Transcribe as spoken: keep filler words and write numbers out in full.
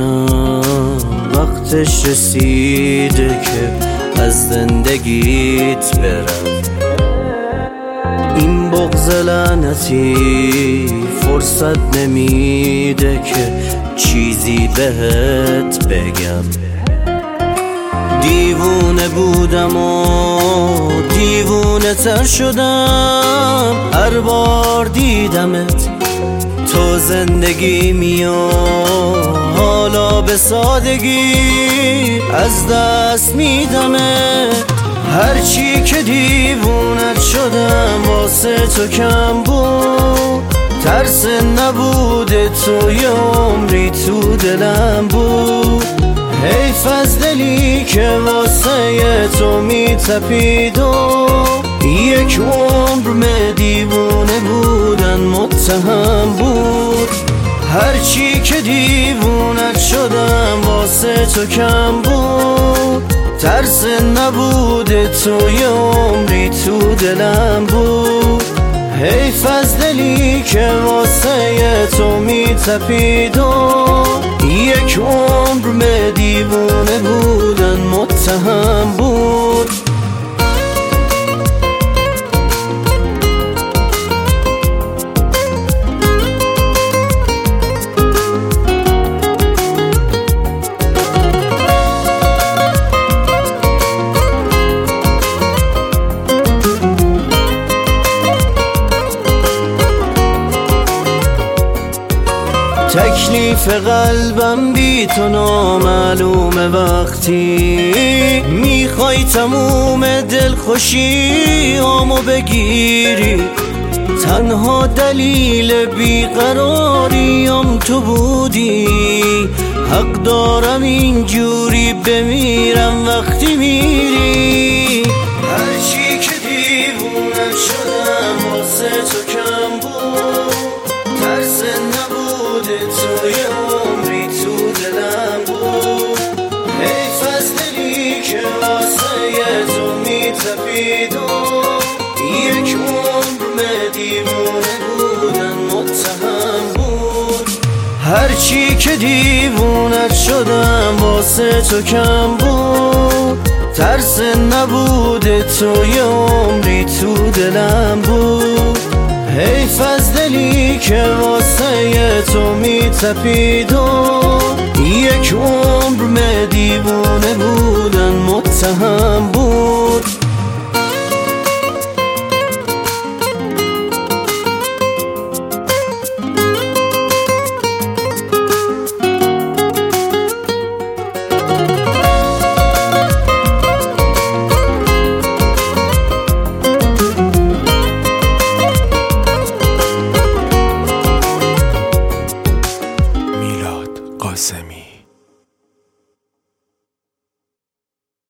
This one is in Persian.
بگم وقتش رسیده که از زندگیت برم. این بغض لعنتی فرصت نمیده که چیزی بهت بگم. دیوونه بودم و دیوونه تر شدم هر بار دیدمت تو زندگی میو، حالا به سادگی از دست میدمت. هرچی که دیوونت شدم واسه تو کم بود، ترس نبوده تو یه عمری تو دلم بود. حیف از دلی که واسه تو میتپید و یک عمر دیوونه بودن متهم بود. هرچی که دیوونت شدم واسه تو کم بود، ترس نبوده تو یه عمری تو دلم بود. حیف از دلی که واسه تو میتپید و یک عمر دیوونه بودن متهم بود. تکلیف قلبم بی تو نامعلومه. وقتی میخوای تموم دلخوشی آمو بگیری، تنها دلیل بیقراریم تو بودی. حق دارم اینجوری بمیرم وقتی میری. هرچی که دیوونت شدم واسه تو کم بود، ترس نبوده تو یه عمری تو دلم بود. حیف از دلی که واسه تو میتپید و یک عمر دیوونه بودن متهم بود. هرچی که دیوونت شدم واسه تو کم بود، ترس نبوده تو یه عمری تو دلم بود. حیف از دلی که واسه تو میتپید و